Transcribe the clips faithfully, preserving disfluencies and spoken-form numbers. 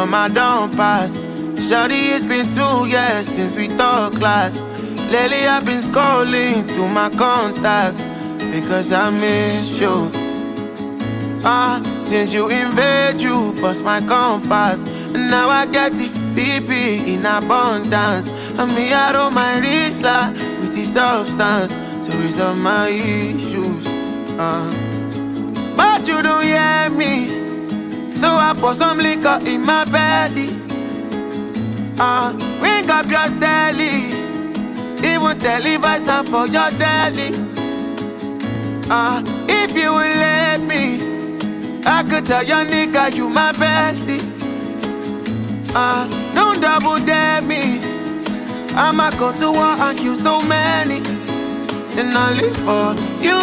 summer don't pass. Shawty, it's been two years since we talked last. Lately I've been scrolling through my contacts because I miss you. Ah, since you invade, you bust my compass. And now I get it, B P in abundance. And me out of my wrist like with the substance to resolve my issues. Ah, but you don't hear me, so I pour some liquor in my belly. Ah, ring up your celly, even televise and for your deli. Ah, if you will let me, I could tell your nigga you my bestie. Ah, don't double dare me, I'ma go to war and kill so many, and I live for you,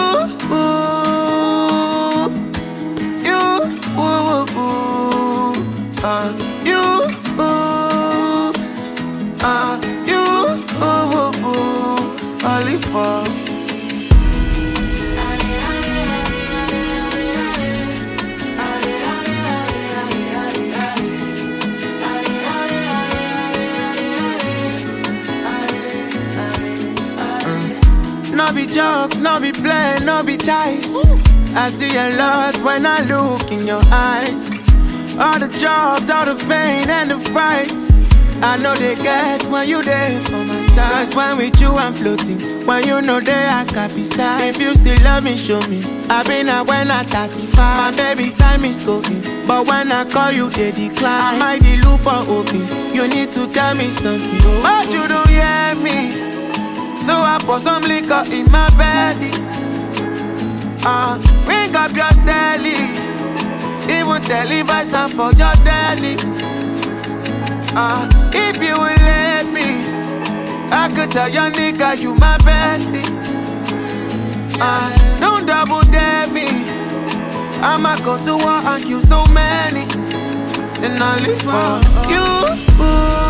you, ah, you, ah, you, I live for. No be joke, no be play, no be choice. I see a lot when I look in your eyes. All the jobs, all the pain and the frights, I know they get when you there for my side. Cause when with you I'm floating, when you know they I can't be sad. If you still love me, show me. I've been out when I'm thirty-five. My baby time is going, but when I call you they decline. I might be look for open, you need to tell me something, but you don't hear me, so I pour some liquor in my belly. Ah, uh, ring up your celly, even televise and for your deli. Ah, uh, if you will let me, I could tell your nigga you my bestie. Ah, uh, don't double dare me, I'ma go to war and kill so many, and I live for you.